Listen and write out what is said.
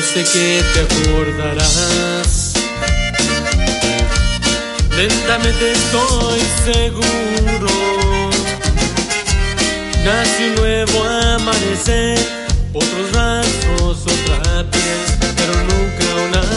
sé que te acordarás. Lentamente estoy seguro, nace un nuevo amanecer, otros brazos, otra piel, pero nunca una